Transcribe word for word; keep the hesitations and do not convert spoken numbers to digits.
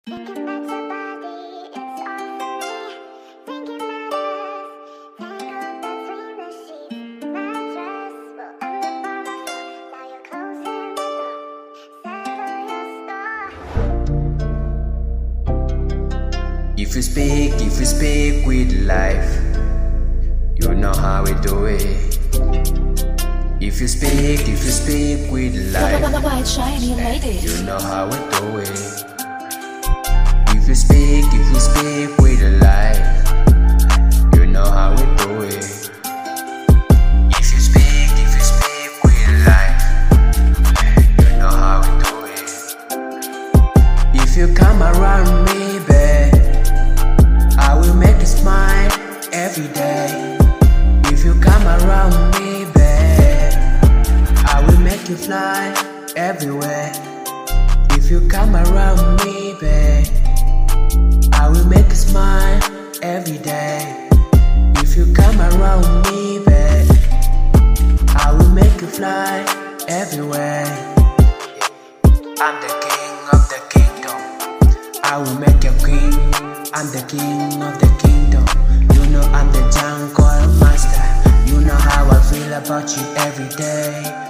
Thinking about your body, it's all for me. Thinking about us, tangled between the sheets. Mattress, well, I'm the bottom, now you're closing the door. Settle your score. If you speak, if you speak with life, you know how we do it. If you speak, if you speak with life, White shiny lady. you know how we do it. If you speak, if you speak with life, you know how we do it. If you speak, if you speak with life, you know how we do it. If you come around me, babe, I will make you smile every day. If you come around me, babe, I will make you fly everywhere. If you come around me, babe, I will make you smile every day. If you come around me, babe, I will make you fly everywhere. I'm the king of the kingdom, I will make you queen. I'm the king of the kingdom, you know I'm the jungle master. You know how I feel about you every day.